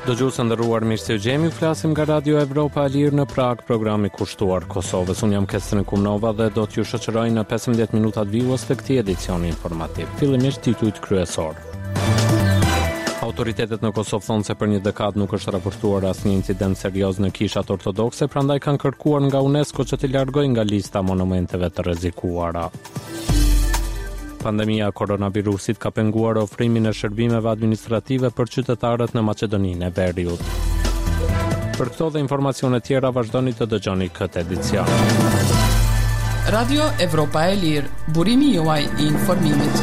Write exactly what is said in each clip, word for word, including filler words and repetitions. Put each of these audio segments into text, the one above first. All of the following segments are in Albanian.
Dëgjues të nderuar, mirë se u gjemi, flasim nga Radio Evropa e Lirë në Prag, programi kushtuar Kosovës. Unë jam Kestrin Kumnova dhe do t'ju shoqëroj në pesëmbëdhjetë minutat vijues të këtij edicioni informativ. Fillimisht titujt kryesor. Autoritetet në Kosovë thonë se për një dekadë nuk është raportuar asnjë incident serioz në kishat ortodokse, prandaj kanë kërkuar nga UNESCO që t'i largojë nga lista monumenteve të rrezikuara. Pandemia e koronavirusit ka penguar ofrimin e shërbimeve administrative për qytetarët në Maqedoninë e Veriut. Për këto dhe informacione tjera vazhdoni të dëgjoni këtë edicion. Radio Evropa e Lirë, burimi juaj i informimit.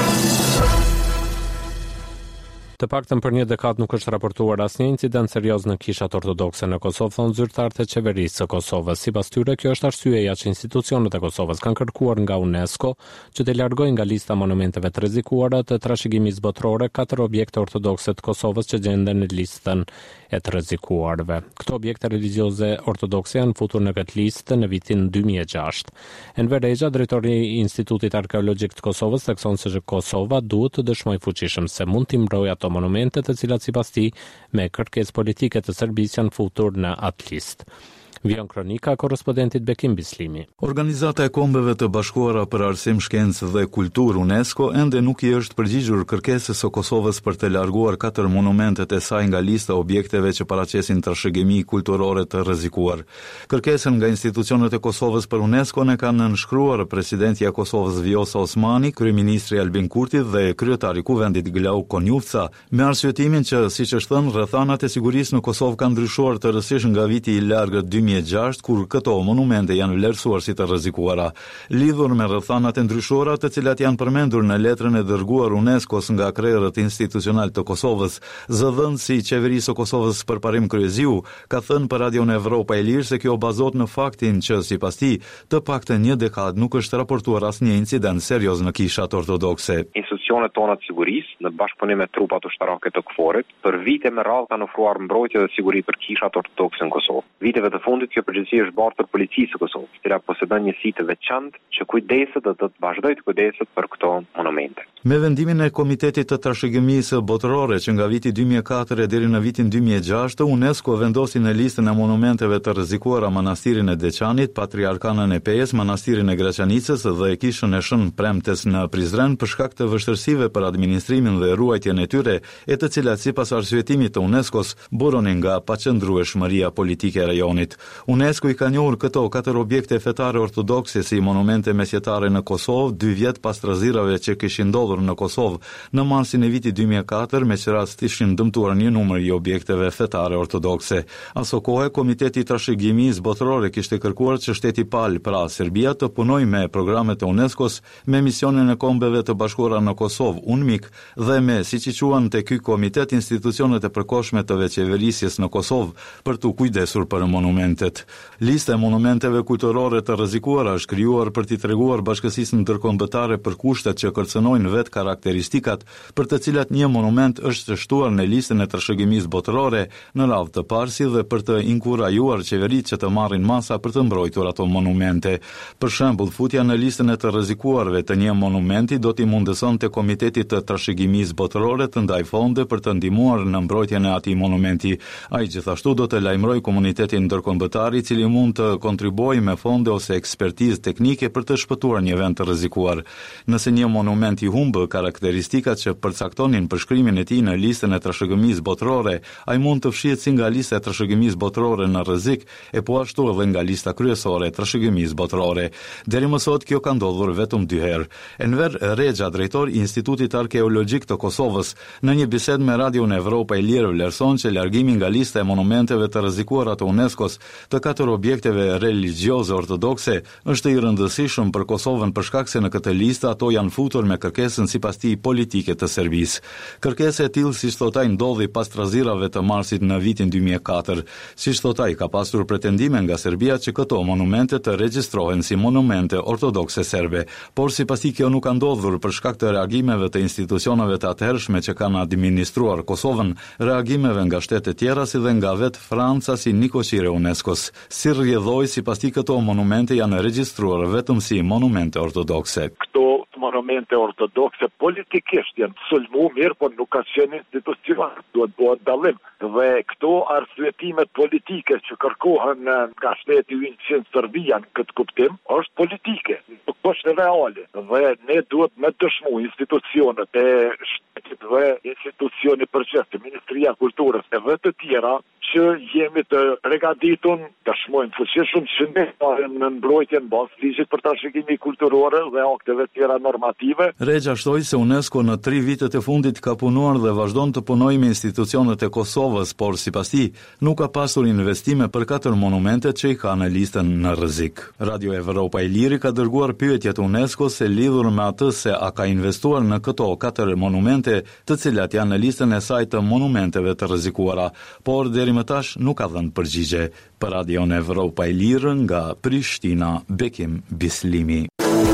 Të paktën për një dekadë nuk është raportuar asnjë incident serioz në kishat ortodokse në Kosovë, thonë zyrtarët e qeverisë së Kosovës. Sipas tyre, kjo është arsyeja që institucionet e Kosovës kanë kërkuar nga UNESCO që të largojnë nga lista monumenteve të rrezikuara të trashëgimisë botërore katër objekte ortodokse të Kosovës që gjenden në listën e të rrezikuarve. Këto objekte religjioze ortodokse janë futur në këtë listë në vitin dy mijë e gjashtë. Enver Rexha, drejtori i Institutit Arkeologjik të Kosovës, thekson se Kosova duhet të dëshmojë fuqishëm se mund t'i mbrojë ato monumente të cilat sipas tij me kërkesë politike të Serbisë janë futur në atë listë. Vion kronika korrespondentit Bekim Bislimi. Organizata e Kombeve të Bashkuara për Arsim, Shkencë dhe Kulturë UNESCO ende nuk i është përgjigjur kërkesës së Kosovës për të larguar katër monumentet e saj nga lista objekteve që paraqesin trashëgimi kulturore të rrezikuar. Kërkesën nga institucionet e Kosovës për UNESCO ne kanë nënshkruar presidentja e Kosovës Vjosa Osmani, kryeministri Albin Kurti dhe kryetari i kuvendit Glau Konjufca, me arsyetimin që, siç është thënë, rrethanat e sigurisë në Kosovë kanë ndryshuar tërësisht nga viti i largët dy mijë e gjashtë, kur këto monumente janë vlerësuar si të rrezikuara. Lidhur me rrethanat e ndryshuara, të cilat janë përmendur në letrën e dërguar UNESCO-s nga krerët institucional të Kosovës, zëdhënësi i qeverisë së Kosovës Përparim Kryeziu ka thënë për Radion Evropa e Lirë se kjo bazohet në faktin që sipas tij, të paktën një dekadë nuk është raportuar asnjë incident serioz në kishat ortodokse. Institucionet tona të sigurisë, në bashkëpunim me trupat ushtarake të KFOR-it, për vite me radhë kanë ofruar mbrojtje dhe siguri për kishat ortodokse në Kosovë. Viteve të fundit kjo përgjegjësi është bartur policisë së Kosovës, e cila posedon një si të veçantë që kujdeset dhe të vazhdojë të kujdeset për këto monumente. Me vendimin e Komitetit të Trashëgimisë Botërore që nga viti dy mijë e katër deri në vitin dy mijë e gjashtë, UNESCO vendosi në listën e monumenteve të rrezikuara manastirin e Deçanit, Patriarkanën e Pejës, manastirin e Graçanicës dhe kishën e Shën Premtes në Prizren për shkak të vështirësive për administrimin dhe ruajtjen e tyre, e të cilat sipas arsyetimit të UNESCO-s buronin nga paqëndrueshmëria politike e rajonit. UNESCO i ka njohur këto katër objekte fetare ortodokse si monumente mesjetare në Kosovë dy vjet pas trazirave që kishin ndodhur në Kosovë në marsin e vitit dy mijë e katër, me që rast ishin dëmtuar një numër i objekteve fetare ortodokse. Aso kohë, Komiteti i Trashëgimisë Botërore kishte kërkuar që shteti pal, pra Serbia, të punojë me programet e UNESCO-s, me misionin e Kombeve të Bashkuara në Kosovë, UNMIK, dhe me, siç i quan te ky komitet, institucionet e përkohshme të veçeverisjes në Kosovë për të kujdesur për monumentet. Lista e monumenteve kulturore të rrezikuara është krijuar për t'i treguar bashkësisë ndërkombëtare për kushtet që kërcënojnë vetë karakteristikat për të cilat një monument është shtuar në listën e trashëgimisë botërore në radhë të parë, si dhe për të inkurajuar qeveritë që të marrin masa për të mbrojtur ato monumente. Për shembull, futja në listën e të rrezikuarve të një monumenti do t'i mundësonte Komitetit të Trashëgimisë Botërore të ndajë fonde për të ndihmuar në mbrojtjen e atij monumenti. Ai gjithashtu do të lajmërojë komunitetin ndërkombëtar i cili mund të kontribuojë me fonde ose ekspertizë teknike për të shpëtuar një vend të rrezikuar. Nëse një monument i humbë karakteristikat që përcaktonin përshkrimin e tij në listën e trashëgimisë botërore, ai mund të fshihet si nga lista e trashëgimisë botërore në rrezik, e po ashtu edhe nga lista kryesore e trashëgimisë botërore. Deri më sot kjo ka ndodhur vetëm dy herë. Enver Rexha, drejtor i Institutit Arkeologjik të Kosovës, në një bisedë me Radion Evropa e Lirë vlerëson që largimi nga lista e monumenteve të rrezikuara të UNESCO-s të katër objekteve religjioze ortodokse është i rëndësishëm për Kosovën për shkak se në këtë listë ato janë futur me kërkesën sipas tij politike të Serbisë. Kërkesa e tillë, siç thot ai, ndodhi pas trazirave të marsit në vitin dy mijë e katër. Siç thot ai, ka pasur pretendime nga Serbia që këto monumente të regjistrohen si monumente ortodokse serbe, por sipas tij kjo nuk ka ndodhur për shkak të reagimeve të institucioneve të atëhershme që kanë administruar Kosovën, reagimeve nga shtete tjera si dhe nga vetë Franca si nikoqire UNESCO-s. Si rrjedhoi, sipas tij këto monumente janë regjistruar vetëm si monumente ortodokse. Këto monumente ortodokse politikisht janë të sulmu mirë, por nuk ka qenë institucion, duhet bëhet dallim. Dhe këto arsyetimet politike që kërkohen nga shteti ynë në Serbia në këtë kuptim, është politike, nuk është reale. Dhe ne duhet me dëshmu institucionet e shtetit dhe institucioni përgjithshëm, Ministria e Kulturës e dhe të tjera, që jemi të përgatitur, dëshmojmë fuqishëm që ne pahem në mbrojtjen bazë ligjit për trashëgimi kulturore dhe akteve tjera normative. Regja shtoi se UNESCO në tri vitet e fundit ka punuar dhe vazhdon të punojë me institucionet e Kosovës, por sipas tij nuk ka pasur investime për katër monumentet që i ka në listën në rrezik. Radio Evropa e Liri ka dërguar pyetje te UNESCO se lidhur me atë se a ka investuar në këto katër monumente, të cilat janë në listën e saj të monumenteve të rrezikuara, por deri më tash nuk ka dhënë përgjigje. Për Radio Evropa e Lirë nga Prishtina, Bekim Bislimi.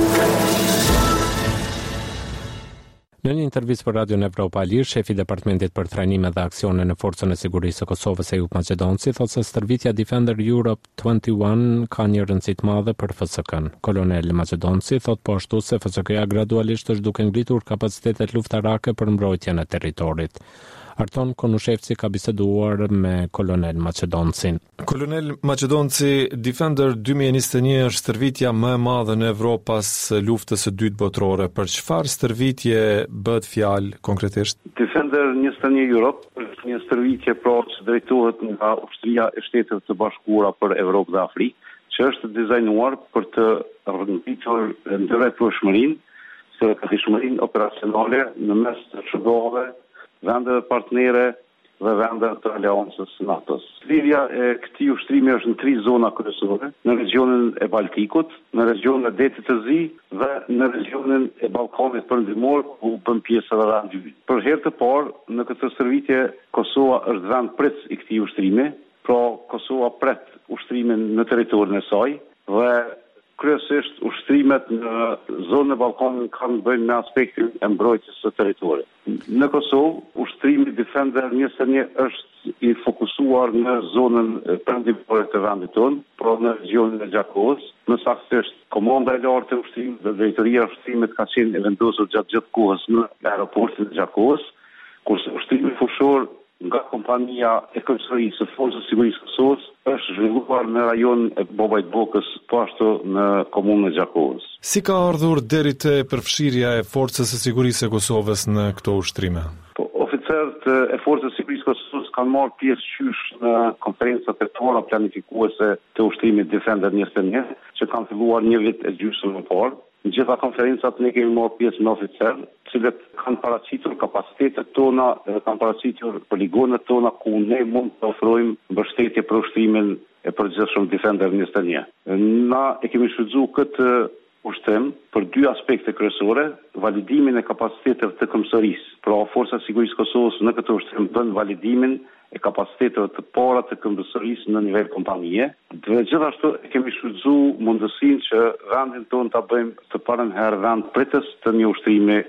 Në një intervistë për Radio Evropa e Lirë, shefi i Departamentit për Trajnime dhe Aksione në Forcën e Sigurisë së Kosovës Ejup Maqedonci thotë se stërvitja Defender Europe njëzet e një ka një rëndësi të madhe për F S K-n. Kolonel Maqedonci thotë po ashtu se F S K-ja gradualisht është duke ngritur kapacitetet luftarake për mbrojtjen e territorit. Arton Konushevci ka biseduar me kolonel Maqedoncin. Kolonel Maqedonci, Defender dy mijë e njëzet e një është stërvitja më e madhe në Evropë pas luftës së dytë botërore. Për çfarë stërvitje bëhet fjalë konkretisht? Defender njëzet e një Europe është një stërvitje pra që drejtohet nga Ushtria e Shteteve të Bashkuara për Evropë dhe Afrikë, që është dizajnuar për të rrënditur ndërvepreshmërinë, strategjishmërinë operacionale në mes të shërbove, vendeve partnere dhe vendet të aleancës NATO-s. Lidhja e këtij ushtrimi është në tri zona kryesore, në regionin e Baltikut, në regionin e Detit të Zi dhe në regionin e Ballkanit Perëndimor, ku bën pjesë edhe vendi ynë. Për herë të parë në këtë stërvitje Kosova është vend prit i këtij ushtrimi, pra Kosova pret ushtrimin në territorin e saj dhe kryesisht ushtrimet në zonën e Ballkanit kanë bënë me aspektin e mbrojtjes së territorit. Në Kosovë, ushtrimi Defender njëzet e një është i fokusuar në zonën perëndimore të vendit tonë, pra në regionin e Gjakovës, më saktësisht komanda e lartë e ushtrimit dhe drejtoria e ushtrimit ka qenë e vendosur gjatë gjithë kohës në aeroportin e Gjakovës, kurse ushtrimit fushor nga kompania e kryesërisë së Forcës së Sigurisë së Kosovës është zhvilluar në rajonin e Bobajt Bokës, po ashtu në komunën e Gjakovës. Si ka ardhur deri te përfshirja e Forcës së Sigurisë së Kosovës në këto ushtrime? Po, oficerët e Forcës së Sigurisë së Kosovës kanë marrë pjesë qysh në konferencat e tona planifikuese të ushtrimit Defender njëzet e një, që kanë filluar një vit e gjysmë më parë. Në gjitha konferencat ne kemi marrë pjesë me oficerë, të cilët kanë paraqitur kapacitetet tona, kanë paraqitur poligonet tona ku ne mund të ofrojmë mbështetje për ushtrimin e përgjithshëm Defender njëzet e një. Na e kemi shfrytzuar këtë ushtrim për dy aspekte kryesore, validimin e kapacitetet të këmbësërisë. Pra Forca e Sigurisë së Kosovës në këtë ushtrim bën validimin e kapacitetet të para të këmbësërisë në nivel kompanie. Dhe gjithashtu e kemi shfrytzuar mundësinë që vendin tonë ta bëjmë të parën herë vend pritës të një ushtrimi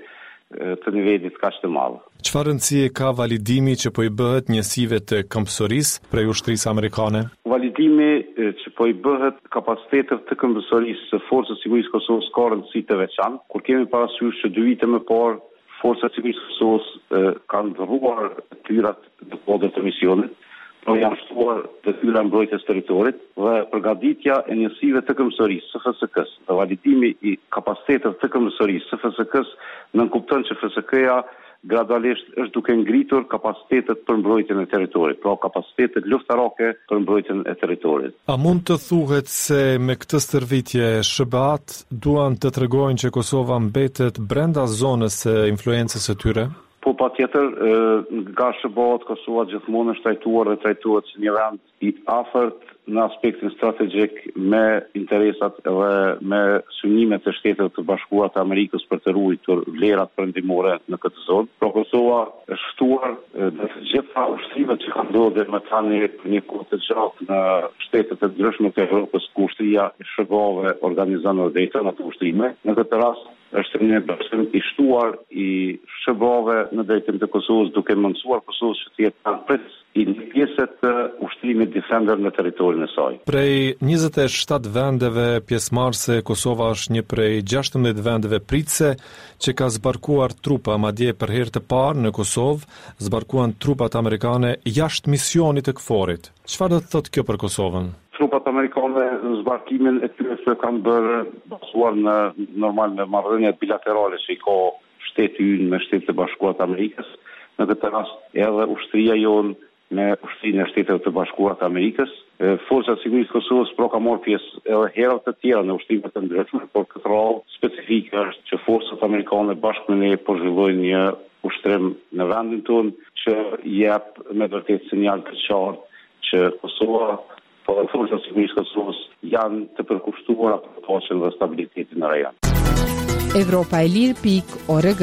të nivelit kaq të madh. Çfarë rëndësie ka validimi që po i bëhet njësive të këmbësërisë prej ushtrisë amerikane? Validimi që po i bëhet kapacitetet të këmbësërisë së Forcës së Sigurisë së Kosovës ka rëndësi të veçantë, kur kemi parasysh që dy vite më parë Forca e Sigurisë së Kosovës kanë ndërruar detyrat të kodit të misionit, por janë shtuar detyra mbrojtjes territorit dhe përgatitja e njësive të këmbësërisë së F S K-s dhe validimi i kapacitetet të këmbësërisë së F S K-s nënkupton që F S K-ja gradualisht është duke ngritur kapacitetet për mbrojtjen e territorit, pra kapacitetet luftarake për mbrojtjen e territorit. A mund të thuhet se me këtë stërvitje S B A-t duan të tregojnë që Kosova mbetet brenda zonës së influencës së tyre? Po patjetër, nga S B A-t Kosova gjithmonë është trajtuar dhe trajtohet si një vend i afërt në aspektin strategjik me interesat dhe me synimet e Shteteve të Bashkuara të Amerikës për të ruajtur vlerat perëndimore në këtë zonë. Pra Kosova është ftuar në të gjitha ushtrimet që kanë ndodhur më tani për një kohë të gjatë në shtetet e ndryshme të Evropës, ku ushtria e S B A-ve organizon dhe drejton ato ushtrime. Në këtë rast është një besim i shtuar i shërbove në drejtim të Kosovës, duke mundësuar Kosovës që të jetë anëpërës i një pjesë të ushtrimit Defender në territorin e saj. Prej njëzet e shtatë vendeve pjesëmarrëse, Kosova është një prej gjashtëmbëdhjetë vendeve pritëse që ka zbarkuar trupa, madje për herë të parë në Kosovë zbarkuan trupat amerikane jashtë misionit të K F O R-it. Çfarë do të thotë kjo për Kosovën? Trupat amerikane në zbarkimin e tyre që kanë bërë basuar në normal në marrëdhëniet bilaterale që i ka shteti ynë me Shtetet e Bashkuara të Amerikës. Në këtë rast edhe ushtria jonë me ushtrinë e Shteteve të Bashkuara të Amerikës. Forca e Sigurisë së Kosovës pro ka marrë pjesë edhe herë të tjera në ushtrime të ndryshme, por këtë radhë specifike është që forcat amerikane bashkë me ne po zhvillojnë një ushtrim në vendin tonë që jep me vërtet sinjal të qartë që Kosova po dhe forcat e Sigurisë së Kosovës janë të përkushtuara për paqen dhe stabilitetin në rajon. Evropa e Lirë pikë org.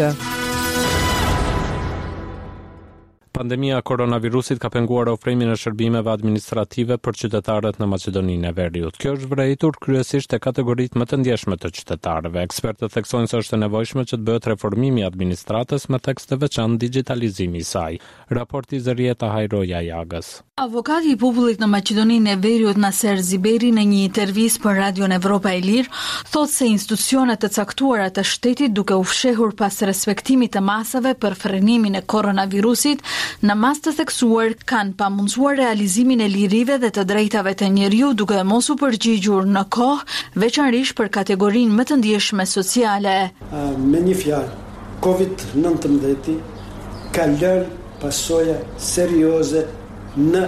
Pandemia koronavirusit ka penguar ofrimin e shërbimeve administrative për qytetarët në Maqedoninë e Veriut. Kjo është vërejtur kryesisht te kategoritë më të ndjeshme të qytetarëve. Ekspertët theksojnë se është e nevojshme që të bëhet reformimi i administratës me tekst të veçantë digitalizimi i saj. Raporti Zërieta Hajroja Jagës. Avokati i popullit në Maqedoninë e Veriut Naser Ziberi në një intervistë për Radion Evropa e Lirë thotë se institucionet të caktuara të shtetit duke u fshehur pas respektimit të masave për frenimin e koronavirusit në mas të theksuar kanë pamundsuar realizimin e lirive dhe të drejtave të njeriu duke mos u përgjigjur në kohë, veçanërisht për kategorinë më të ndjeshme sociale. Me një fjalë, covid nëntëmbëdhjetë ka lënë pasoja serioze në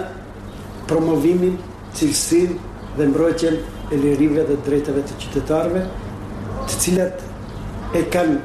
promovimin, cilësinë dhe mbrojtjen e lirive dhe drejtave të qytetarëve, të cilat e kanë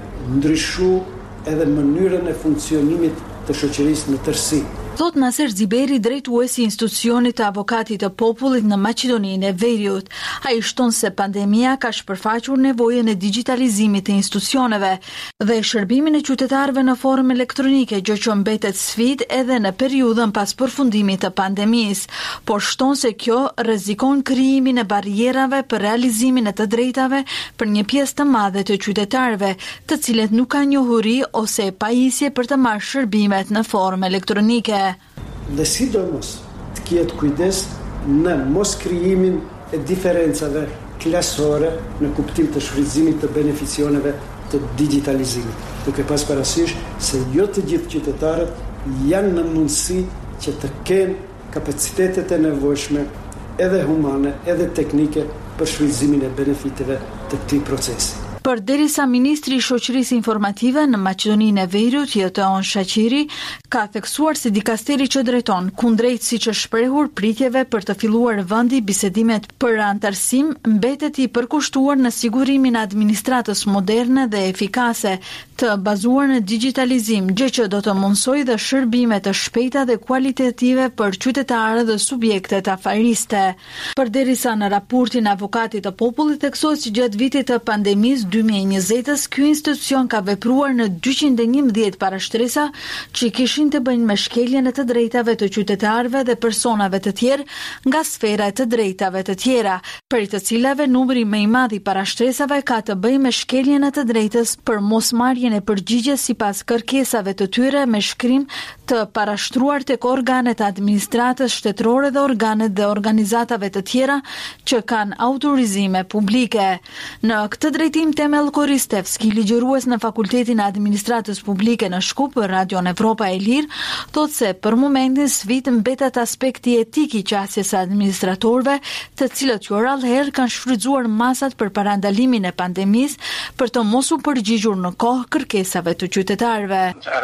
ndryshuar edhe mënyrën e funksionimit të shoqërisë në tërësi. Thot Naser Ziberi, drejtuesi i institucionit të avokatit të popullit në Maqedoninë e Veriut. Ai shton se pandemia ka shpërfaqur nevojën e digitalizimit të institucioneve dhe shërbimin e qytetarëve në formë elektronike, gjë që mbetet sfidë edhe në periudhën pas përfundimit të pandemisë, por shton se kjo rrezikon krijimin e barrierave për realizimin e të drejtave për një pjesë të madhe të qytetarëve, të cilët nuk kanë njohuri ose pajisje për të marrë shërbimet në formë elektronike. Dhe sidomos të kjetë kujdes në mos krijimin e diferencave klasore në kuptim të shfrytëzimit të beneficioneve të digitalizimit, duke pas parasysh se jo të gjithë qytetarët janë në mundësi që të kenë kapacitetet e nevojshme edhe humane, edhe teknike për shfrytëzimin e benefiteve të këtij procesi. Përderisa ministri i shoqërisë informative në Maqedoninë e Veriut, Jeton Shaqiri, ka theksuar se dikasteri që drejton kundrejt siç është shprehur pritjeve për të filluar vendi bisedimet për antarësim, mbetet i përkushtuar në sigurimin e administratës moderne dhe efikase, të bazuar në digitalizim, gjë që do të mundsojë dhe shërbime të shpejta dhe kualitative për qytetarët dhe subjektet afariste. Përderisa në raportin e avokatit të popullit theksohet se gjatë vitit të pandemisë dy mijë e njëzet, ky institucion ka vepruar në dyqind e njëmbëdhjetë parashtresa që kishin të bëjnë me shkeljen e të drejtave të qytetarëve dhe personave të tjerë nga sfera e të drejtave të tjera, për të cilave numri më i madh i parashtresave ka të bëjë me shkeljen e të drejtës për mosmarrjen e përgjigjes sipas kërkesave të tyre me shkrim të parashtruar tek organet e administratës shtetërore dhe organet dhe organizatave të tjera që kanë autorizime publike. Në këtë drejtim Temel Koristevski, ligjërues në Fakultetin e Administratës Publike në Shkup për Radion Evropa e Lirë, thotë se për momentin sfidë mbetet aspekti etik i qasjes së administratorëve, të cilët jo rrallëherë kanë shfrytzuar masat për parandalimin e pandemisë për të mos u përgjigjur në kohë kërkesave të qytetarëve.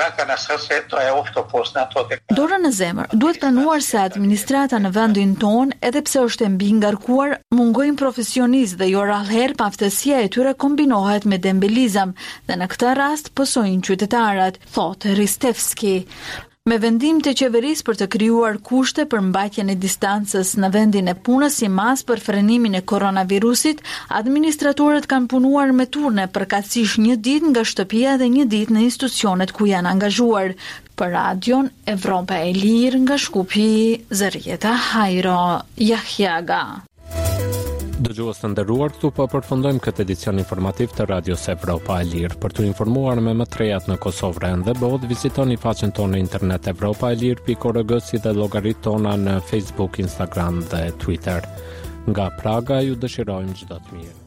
Dorën në zemër, duhet planuar se administrata në vendin tonë, edhe pse është e mbi ngarkuar, mungojnë profesionistë dhe jo rrallëherë paftësia e tyre kombinohet me dembelizëm dhe në këtë rast pësojnë qytetarët, thotë Ristevski. Me vendim të qeverisë për të krijuar kushte për mbajtjen e distancës në vendin e punës si mas për frenimin e koronavirusit, administratorët kanë punuar me turne përkatësisht një ditë nga shtëpia dhe një ditë në institucionet ku janë angazhuar. Për Radion Evropa e Lirë nga Shkupi, Zërieta Hajro Jahjaga. Dëgjues të nderuar, këtu po përfundojmë këtë edicion informativ të Radios Evropa e Lirë. Për të informuar me më të rejat në Kosovë dhe bodh, vizitoni faqen tonë në internet evropa e lirë pikë org si dhe llogaritë tona në Facebook, Instagram dhe Twitter. Nga Praga ju dëshirojmë çdo të mirë.